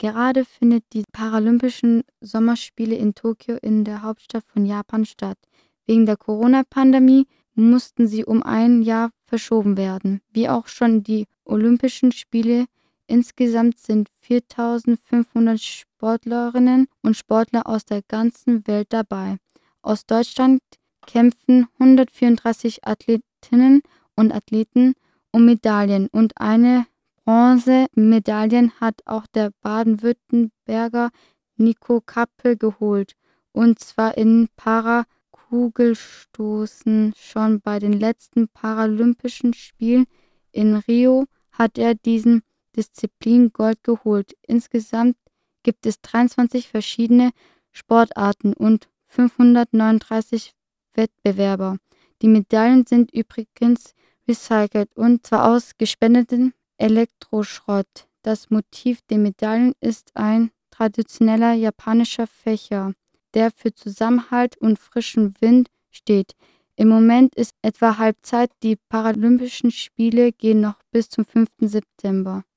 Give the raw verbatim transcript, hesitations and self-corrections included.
Gerade findet die Paralympischen Sommerspiele in Tokio in der Hauptstadt von Japan statt. Wegen der Corona-Pandemie mussten sie um ein Jahr verschoben werden, wie auch schon die Olympischen Spiele. Insgesamt sind viertausendfünfhundert Sportlerinnen und Sportler aus der ganzen Welt dabei. Aus Deutschland kämpfen hundertvierunddreißig Athletinnen und Athleten um Medaillen und eine Bronzemedaille hat auch der Baden-Württemberger Nico Kappel geholt, und zwar im Para-Kugelstoßen. Schon bei den letzten Paralympischen Spielen in Rio hat er diesen Disziplin Gold geholt. Insgesamt gibt es dreiundzwanzig verschiedene Sportarten und fünfhundertneununddreißig Wettbewerber. Die Medaillen sind übrigens recycelt, und zwar aus gespendetem Elektroschrott. Das Motiv der Medaillen ist ein traditioneller japanischer Fächer, der für Zusammenhalt und frischen Wind steht. Im Moment ist etwa Halbzeit. Die Paralympischen Spiele gehen noch bis zum fünften September.